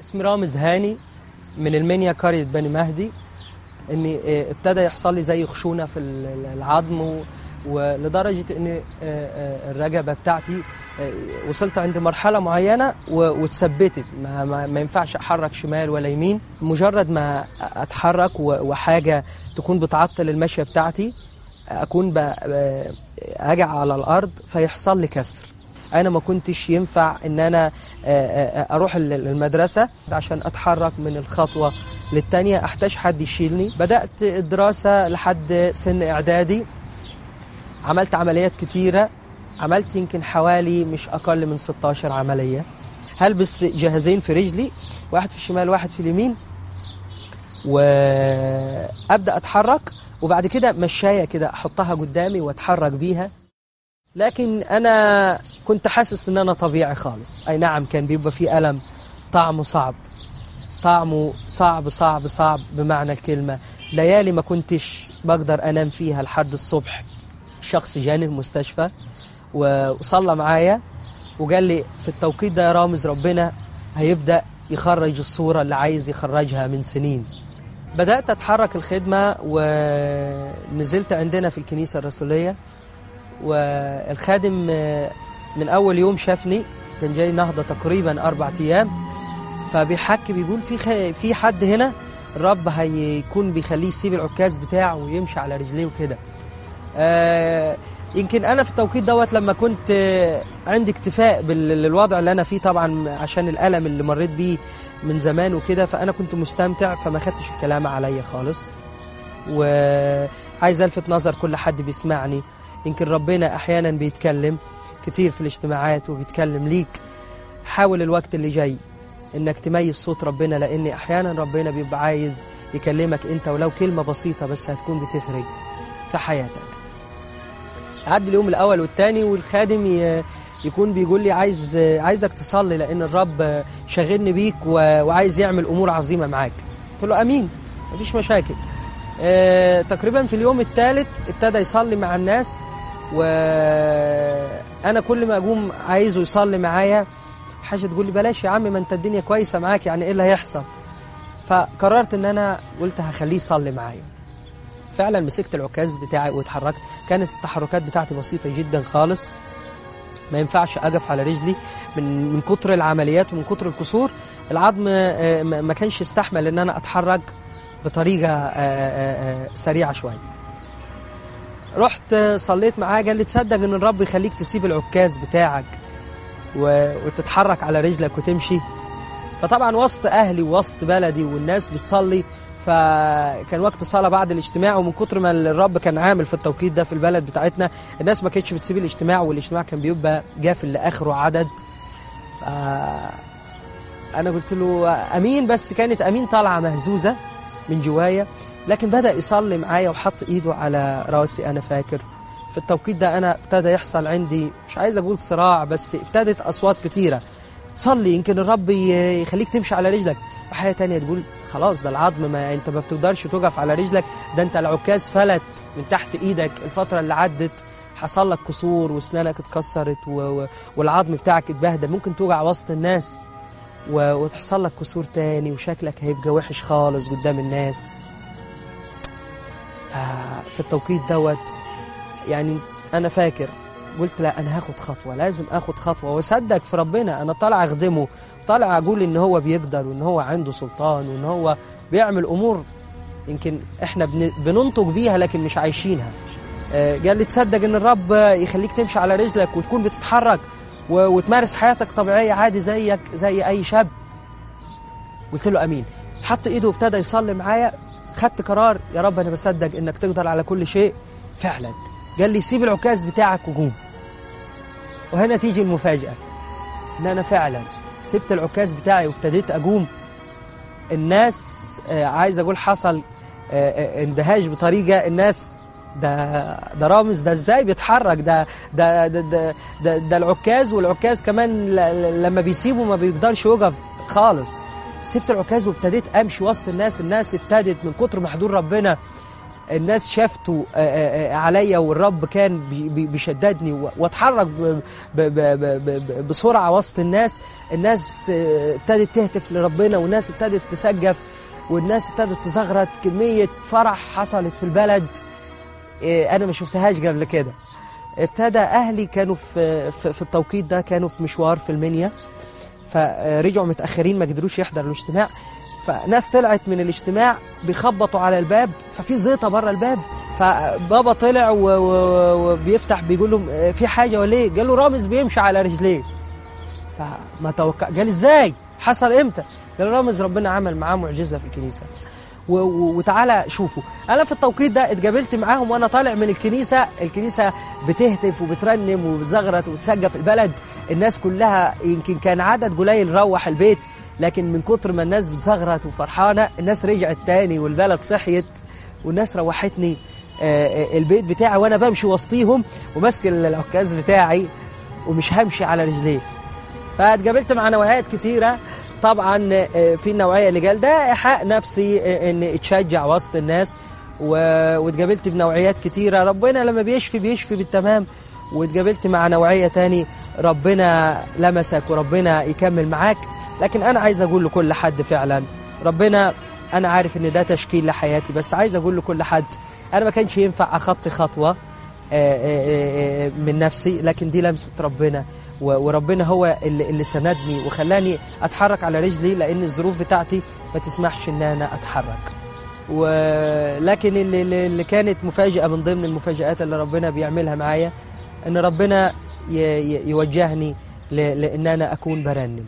اسمي رامز هاني من المنيا، قرية بني مهدي. اني ابتدى يحصل لي زي خشونة في العظم، ولدرجة ان الرقبة بتاعتي وصلت عند مرحلة معينة واتثبتت، ما ينفعش احرك شمال ولا يمين. مجرد ما اتحرك وحاجة تكون بتعطل المشية بتاعتي اكون اجع على الارض فيحصل لي كسر. انا ما كنتش ينفع ان انا اروح المدرسة عشان اتحرك من الخطوة للتانية، احتاج حد يشيلني. بدأت الدراسة لحد سن اعدادي، عملت عمليات كتيرة، عملت يمكن حوالي مش اقل من 16 عملية. هلبس جهازين في رجلي، واحد في الشمال واحد في اليمين، وابدأ اتحرك، وبعد كده مشاية كده احطها قدامي واتحرك بيها. لكن انا كنت حاسس ان انا طبيعي خالص. اي نعم كان بيبقى فيه ألم، طعمه صعب، طعمه صعب صعب صعب بمعنى الكلمة. ليالي ما كنتش بقدر انام فيها لحد الصبح. شخص جاني المستشفى وصلى معايا وقال لي في التوقيت ده يا رامز ربنا هيبدأ يخرج الصورة اللي عايز يخرجها من سنين. بدأت أتحرك الخدمة ونزلت عندنا في الكنيسة الرسولية، والخادم من أول يوم شافني، كان جاي نهضة تقريبا 4 أيام، فبيحكي بيقول في حد هنا الرب هيكون بيخليه يسيب العكاز بتاعه ويمشي على رجليه وكده. يمكن أنا في التوقيت دوت لما كنت عندي اكتفاء بالوضع اللي أنا فيه، طبعا عشان الألم اللي مريت بيه من زمان وكده، فأنا كنت مستمتع فما خدتش الكلام عليا خالص. وعايز ألفت نظر كل حد بيسمعني، يمكن ربنا أحيانا بيتكلم كتير في الاجتماعات وبيتكلم ليك. حاول الوقت اللي جاي إنك تميز صوت ربنا، لأن أحيانا ربنا بيبقى عايز يكلمك أنت ولو كلمة بسيطة بس هتكون بتفرق في حياتك. عدى اليوم الأول والتاني والخادم يكون بيقول لي عايزك تصلي لأن الرب شاغلني بيك وعايز يعمل أمور عظيمة معاك. قلت له أمين، مفيش مشاكل. تقريبا في اليوم الثالث ابتدى يصلي مع الناس، وأنا كل ما أقوم عايزه يصلي معايا حاجة تقول لي بلاش يا عم، ما أنت الدنيا كويسة معاك، يعني إيه اللي هيحصل؟ فقررت إن أنا قلت هخليه يصلي معايا. فعلا مسكت العكاز بتاعي واتحركت. كانت التحركات بتاعتي بسيطة جدا خالص، ما ينفعش أقف على رجلي من كتر العمليات ومن كتر الكسور. العظم ما كانش يستحمل إن أنا أتحرك بطريقة سريعة شوية. رحت صليت معاه، قال لي تصدق إن الرب يخليك تسيب العكاز بتاعك وتتحرك على رجلك وتمشي. فطبعا وسط أهلي ووسط بلدي والناس بتصلي، فكان وقت صلاة بعد الاجتماع، ومن كتر ما الرب كان عامل في التوقيت ده في البلد بتاعتنا الناس ما كانتش بتسيب الاجتماع، والاجتماع كان بيبقى جافل لآخره عدد. أنا قلت له أمين، بس كانت أمين طالعة مهزوزة من جوايا. لكن بدأ يصلي معايا وحط إيده على راسي. أنا فاكر في التوقيت ده أنا ابتدى يحصل عندي، مش عايز أقول صراع، بس ابتدت أصوات كتيرة صلي يمكن الرب يخليك تمشي على رجلك، وحاجة تانية تقول خلاص ده العظم، ما انت ما بتقدرش توقف على رجلك، ده انت العكاز فلت من تحت ايدك الفترة اللي عدت، حصل لك كسور واسنانك اتكسرت والعظم بتاعك اتبهدل، ممكن توقع وسط الناس وتحصل لك كسور تاني وشكلك هيبقى وحش خالص قدام الناس. في التوقيت دوت يعني انا فاكر قلت لا، أنا هاخد خطوة، لازم أخد خطوة وأصدق في ربنا. أنا طالع أخدمه، طالع أقول إن هو بيقدر وإن هو عنده سلطان وإن هو بيعمل أمور يمكن إحنا بننطق بيها لكن مش عايشينها. قال لي تصدق إن الرب يخليك تمشي على رجلك وتكون بتتحرك وتمارس حياتك طبيعية عادي زيك زي أي شاب. قلت له أمين. حط إيده وابتدى يصلي معايا. خدت قرار، يا رب أنا بصدق إنك تقدر على كل شيء فعلا. قال لي سيب العكاز بتاعك وقوم. وهنا تيجي المفاجأة، إن أنا فعلا سبت العكاز بتاعي وابتديت أقوم. الناس عايز أقول حصل اندهاش بطريقة، الناس ده رامز ده ازاي بيتحرك، ده العكاز، والعكاز كمان لما بيسيبه ما بيقدرش يوقف خالص. سبت العكاز وابتديت أمشي وسط الناس ابتدت من كتر محضور ربنا الناس شافته عليا، والرب كان بيشددني واتحرك بسرعة وسط الناس. الناس ابتدت تهتف لربنا، والناس ابتدت تسجف، والناس ابتدت تزغرط. كمية فرح حصلت في البلد أنا ما شفتهاش قبل كده. ابتدى أهلي كانوا في التوقيت ده كانوا في مشوار في المنيا، فرجعوا متأخرين ما قدروش يحضروا الاجتماع. فناس طلعت من الاجتماع بيخبطوا على الباب، ففي زيطة بره الباب. فبابا طلع وبيفتح بيقول لهم في حاجة ولا ايه؟ قال له رامز بيمشي على رجليه. فما توقع، قال ازاي؟ حصل امتى؟ قال له رامز ربنا عمل معاه معجزة في الكنيسة، وتعالى شوفوا. انا في التوقيت ده اتقابلت معاهم وانا طالع من الكنيسة بتهتف وبترنم وبتزغرط وتسقف البلد. الناس كلها يمكن كان عدد قليل روح البيت، لكن من كتر ما الناس بتزغرط وفرحانة الناس رجعت تاني والبلد صحيت، والناس روحتني البيت بتاعي وانا بمشي وسطيهم وماسك العكاز بتاعي ومش همشي على رجليه. فاتقابلت مع نوعيات كتيرة. طبعا في النوعية اللي قال ده إيحاء نفسي ان اتشجع وسط الناس، واتقابلت بنوعيات كتيرة ربنا لما بيشفي بالتمام. واتقابلت مع نوعية تاني ربنا لمسك وربنا يكمل معاك. لكن أنا عايز أقول لكل حد فعلا ربنا، أنا عارف إن ده تشكيل لحياتي، بس عايز أقول لكل حد أنا ما كانش ينفع أخطي خطوة من نفسي، لكن دي لمسة ربنا، وربنا هو اللي سندني وخلاني أتحرك على رجلي، لأن الظروف بتاعتي ما تسمحش إن أنا أتحرك. ولكن اللي كانت مفاجأة من ضمن المفاجآت اللي ربنا بيعملها معايا إن ربنا يوجهني لأن أنا أكون برنم.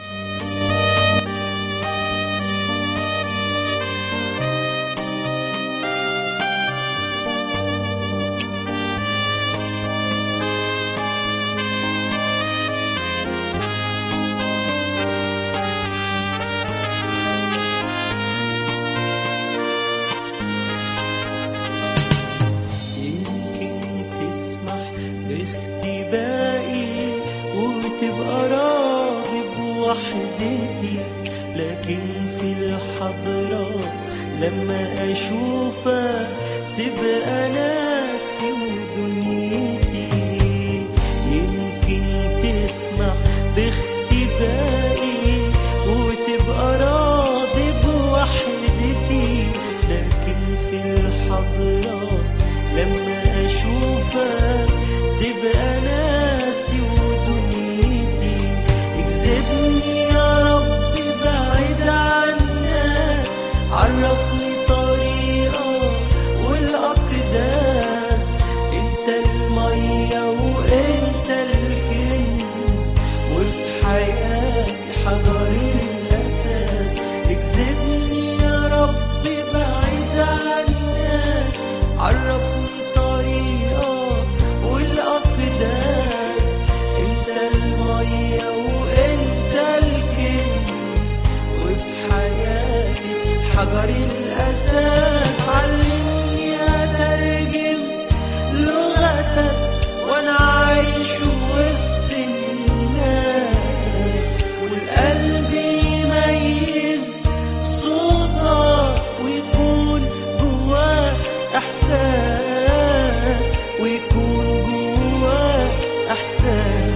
لكن في الحضرة لما أشوفك تبقى ناسي ودنيتي. يمكن تسمع باختبائي وتبقى راضي بوحدتي، لكن في الحضرة لما أشوفك تبقى ناسي ودنيتي. اكذبني يا رب بعيد عنك، عرفني طريقة والأقداس. انت المية وانت الكنز، وفي حياتي حجر الأساس. اكذبني يا رب بعيد عنك، عرفني طريقة والأقداس. انت المية وانت الكنز، وفي حياتي حجر الأساس. علمني أترجم لغتك وأنا عايش وسط الناس، والقلب يميز صوتك ويكون جواه إحساس، ويكون جواه إحساس.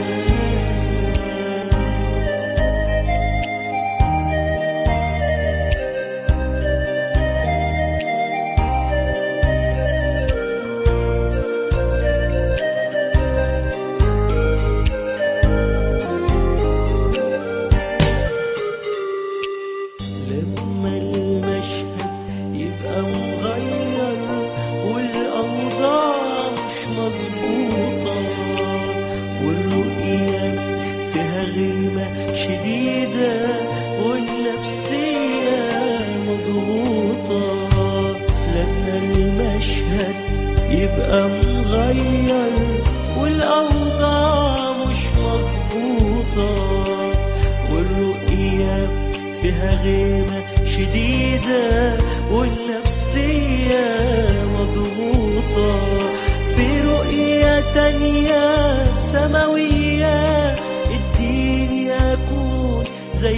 يبقى مغير والأوضاع مش مظبوطة، والرؤية فيها غيمة شديدة والنفسية مضغوطة. في رؤية تانية سماوية اديني أكون زي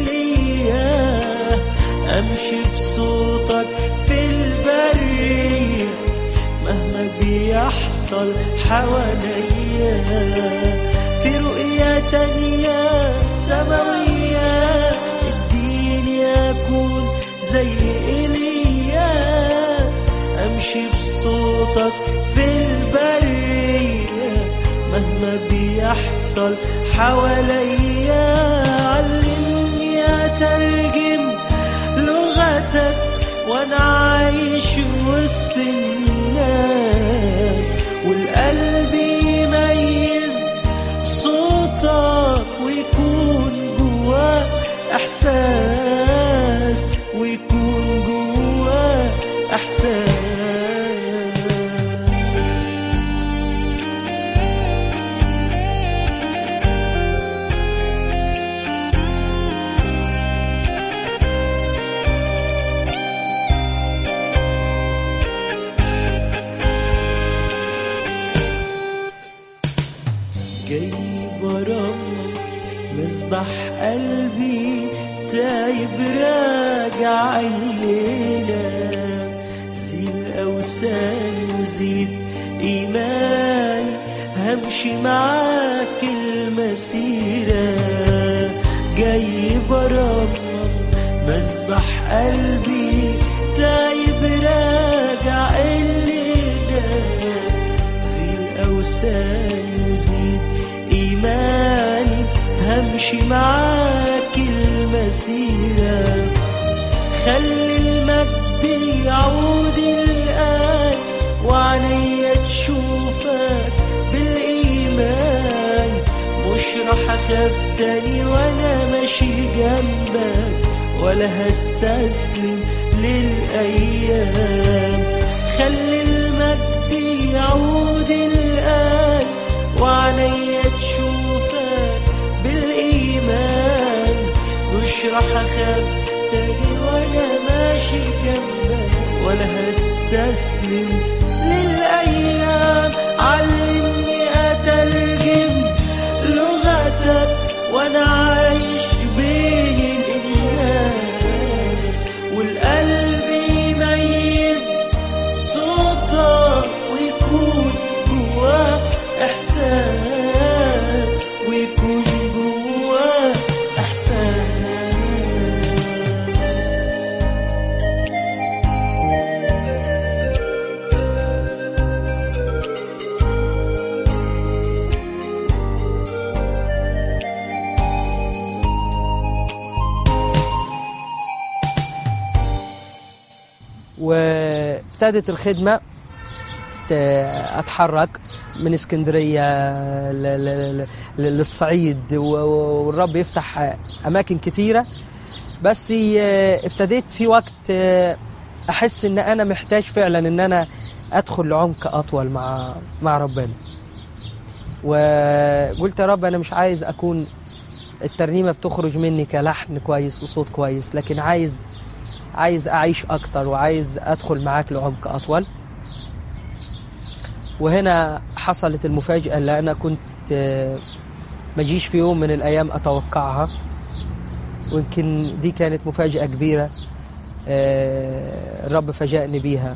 إيليا، أمشي بصوتك في البرية بيحصل حواليا، في رؤية تانية سماوية اديني أكون زي إيليا، أمشي بصوتك في البرية مهما بيحصل حواليا، علمني أترجم لغتك وأنا عايش وسط الناس، والقلب يميز صوتك ويكون جواه إحساس، ويكون جواه إحساس. جاي برمك مسبح قلبي تايب راجع الليلة، زيل أوساني وزيد إيماني همشي معاك المسيرة، جاي برمك مسبح قلبي تايب راجع الليلة، زيل أوساني وزيد إيماني همشي معاك المسيرة، خلي المجد يعود الآن وعنيا تشوفك بالإيمان، مش رح أخاف تاني وأنا ماشي جنبك ولا هستسلم للأيام، خلي المجد يعود الآن وعنيا تشوفك بالإيمان، مش رح أخاف تاني وأنا ماشي جنبك ولا هستسلم للأيام، علمني أترجم لغتك وأنا عايش بين الناس، والقلب يميز صوتك ويكون جواه إحساس، ويكون جواه إحساس. وابتدت الخدمة أتحرك من اسكندرية للصعيد، والرب يفتح أماكن كتيرة، بس ابتديت في وقت أحس إن أنا محتاج فعلا إن أنا أدخل لعمق أطول مع ربنا، وقلت يا رب أنا مش عايز أكون الترنيمة بتخرج مني كلحن كويس وصوت كويس، لكن عايز أعيش أكتر وعايز أدخل معاك لعمق أطول. وهنا حصلت المفاجأة اللي أنا كنت مجيش في يوم من الأيام أتوقعها، ويمكن دي كانت مفاجأة كبيرة الرب فاجأني بيها.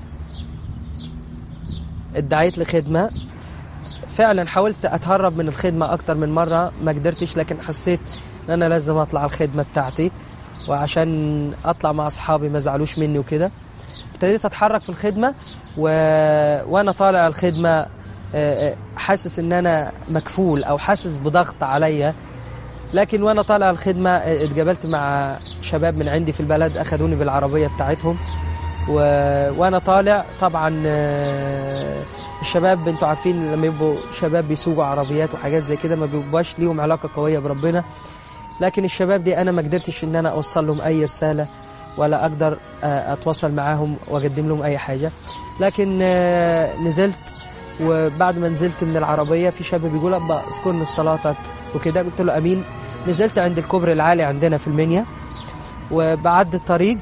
ادعيت لخدمة، فعلا حاولت أتهرب من الخدمة أكتر من مرة ما قدرتش، لكن حسيت أن أنا لازم أطلع الخدمة بتاعتي وعشان أطلع مع أصحابي ما زعلوش مني وكده. ابتديت أتحرك في الخدمة وأنا طالع الخدمة حاسس إن أنا مكفول أو حاسس بضغط عليا، لكن وأنا طالع الخدمة اتقابلت مع شباب من عندي في البلد أخدوني بالعربية بتاعتهم، وأنا طالع طبعا الشباب انتوا عارفين لما يبقوا شباب بيسوقوا عربيات وحاجات زي كده ما بيبقاش ليهم علاقة قوية بربنا، لكن الشباب دي أنا ما قدرتش إن أنا أوصل لهم أي رسالة ولا أقدر أتواصل معاهم وأقدم لهم أي حاجة. لكن نزلت، وبعد ما نزلت من العربية في شاب بيقول أبا اذكرني في صلاتك وكده، قلت له أمين. نزلت عند الكوبري العالي عندنا في المنيا، وبعد الطريق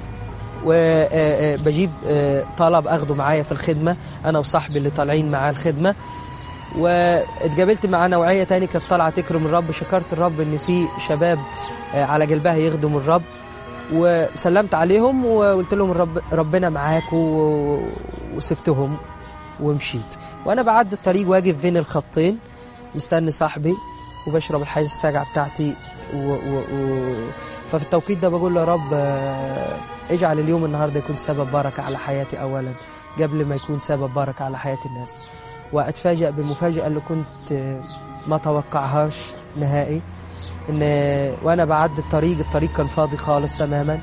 وبجيب طلب أخده معايا في الخدمة أنا وصاحبي اللي طالعين معاه الخدمة، واتقابلت مع نوعية تاني كانت طالعة تكرم الرب. شكرت الرب إن في شباب على قلبها يخدموا الرب، وسلمت عليهم وقلت لهم ربنا معاك وسبتهم ومشيت. وأنا بعد الطريق واقف بين الخطين مستني صاحبي وبشرب الحاجة الساقعة بتاعتي ففي التوقيت ده بقول له يا رب اجعل اليوم النهاردة يكون سبب بركة على حياتي أولا قبل ما يكون سبب بركة على حياة الناس. وأتفاجأ بالمفاجأة اللي كنت ما توقعهاش نهائي، إن وأنا بعد الطريق كان فاضي خالص تماما،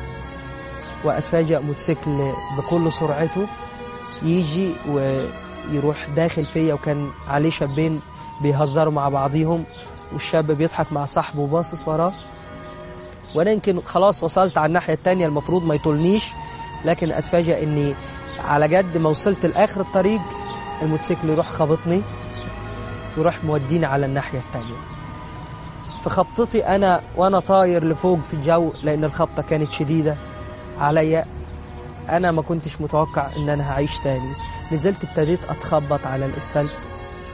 وأتفاجأ موتوسيكل بكل سرعته يجي ويروح داخل فيا، وكان عليه شابين بيهزروا مع بعضيهم، والشاب بيضحك مع صاحبه وباصص وراه، وانا يمكن خلاص وصلت على الناحية التانية المفروض ما يطولنيش، لكن اتفاجأ اني على قد ما وصلت لاخر الطريق الموتوسيكل يروح خبطني ويروح موديني على الناحية التانية. في خبطتي انا وانا طاير لفوق في الجو، لان الخبطة كانت شديدة عليا، انا ما كنتش متوقع ان انا هعيش تاني. نزلت ابتديت اتخبط على الاسفلت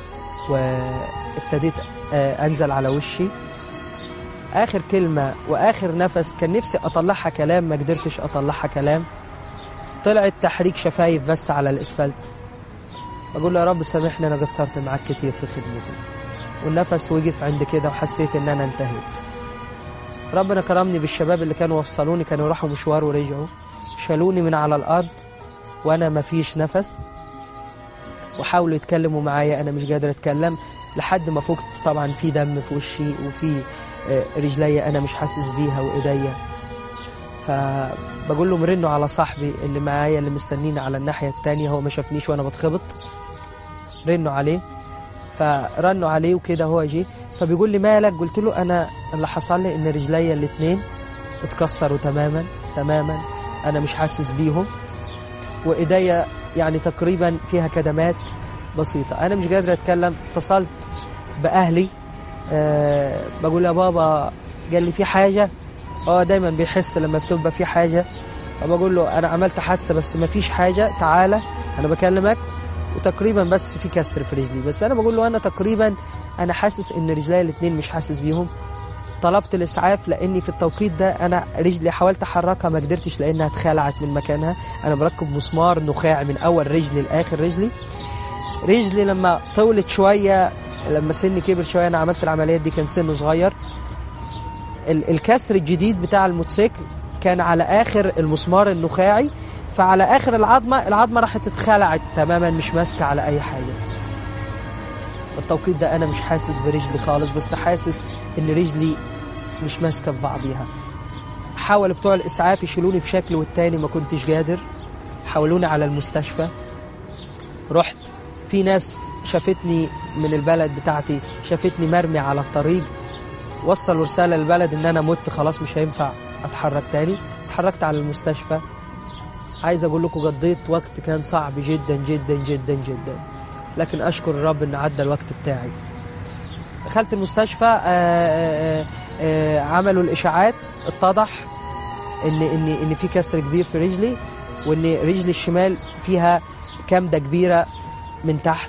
وابتديت انزل على وشي. اخر كلمة واخر نفس كان نفسي اطلعها كلام، ما قدرتش اطلعها كلام، طلعت تحريك شفايف بس على الاسفلت. بقول له يا رب سامحني انا قصرت معاك كتير في خدمتي. والنفس وقف عند كده وحسيت ان انا انتهيت. ربنا كرمني بالشباب اللي كانوا وصلوني، كانوا راحوا مشوار ورجعوا، شالوني من على الارض وانا ما فيش نفس، وحاولوا يتكلموا معايا انا مش قادر اتكلم، لحد ما فقت طبعا في دم في وشي وفي رجلي انا مش حاسس بيها وايديا. فبقول له مرنوا على صاحبي اللي معايا اللي مستنيني على الناحية التانية، هو ما شافنيش وانا بتخبط، رنوا عليه. فرنوا عليه وكده هو جي، فبيقول لي مالك؟ قلت له انا اللي حصل لي ان رجلي الاتنين اتكسروا تماما، انا مش حاسس بيهم، وايديا يعني تقريبا فيها كدمات بسيطة، انا مش قادر اتكلم. اتصلت باهلي بقول يا بابا، قال لي في حاجة؟ دايما بيحس لما بتبقى في حاجة. فبقول له انا عملت حادثة بس ما فيش حاجة، تعالى انا بكلمك، وتقريبا بس في كسر في رجلي. بس انا بقول له انا تقريبا انا حاسس ان رجلي الاتنين مش حاسس بيهم. طلبت الاسعاف لاني في التوقيت ده انا رجلي حاولت احركها ما قدرتش لانها اتخلعت من مكانها. انا بركب مسمار نخاع من اول رجلي لاخر رجلي لما طولت شوية، لما سني كبر شوية، انا عملت العمليات دي كان سنه صغير. الكسر الجديد بتاع الموتوسيكل كان على اخر المسمار النخاعي، فعلى اخر العظمة راحت اتخلعت تماما، مش ماسكة على اي حاجة. في التوقيت ده انا مش حاسس برجلي خالص، بس حاسس ان رجلي مش ماسكة في بعضيها. حاول بتوع الاسعاف يشيلوني بشكل والتاني ما كنتش قادر، حولوني على المستشفى. رحت، في ناس شافتني من البلد بتاعتي، شافتني مرمي على الطريق، وصلوا رسالة للبلد ان انا مت خلاص مش هينفع اتحرك تاني. اتحركت على المستشفى. عايز اقول لكم قضيت وقت كان صعب جدا جدا جدا جدا، لكن اشكر الرب ان عدى الوقت بتاعي. دخلت المستشفى، عملوا الاشاعات، اتضح ان في كسر كبير في رجلي، وان رجلي الشمال فيها كمدة كبيرة من تحت،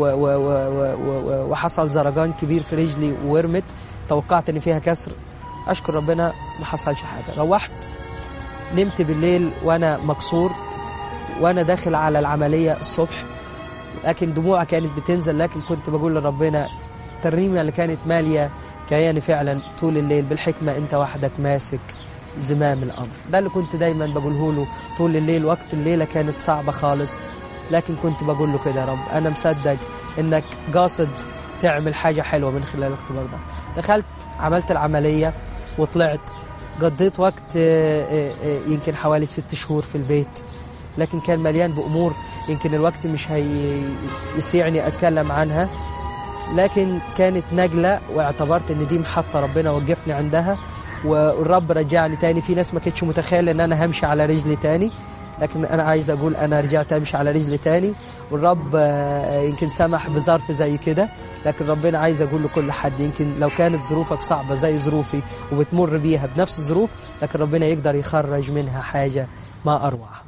وحصل زرقان كبير في رجلي وورمت. توقعت ان فيها كسر، اشكر ربنا ما حصلش حاجة. روحت نمت بالليل وانا مكسور، وانا داخل على العملية الصبح، لكن دموع كانت بتنزل، لكن كنت بقول لربنا الترنيمة اللي كانت مالية كياني فعلا طول الليل: بالحكمة انت وحدك ماسك زمام الامر. ده اللي كنت دايما بقوله له طول الليل. وقت الليلة كانت صعبة خالص، لكن كنت بقول له كده: يا رب انا مصدق انك قاصد تعمل حاجة حلوة من خلال الاختبار ده. دخلت عملت العملية وطلعت، قضيت وقت يمكن حوالي 6 شهور في البيت، لكن كان مليان بأمور يمكن الوقت مش هيسيعني أتكلم عنها، لكن كانت نقلة، واعتبرت ان دي محطة ربنا وقفني عندها، والرب رجعني تاني. في ناس ما كنتش متخيل ان انا همشي على رجلي تاني، لكن انا عايز اقول انا رجعت امشي على رجلي تاني، والرب يمكن سمح بظرف زي كده. لكن ربنا عايز اقول لكل حد، يمكن لو كانت ظروفك صعبة زي ظروفي وبتمر بيها بنفس الظروف، لكن ربنا يقدر يخرج منها حاجة ما اروع.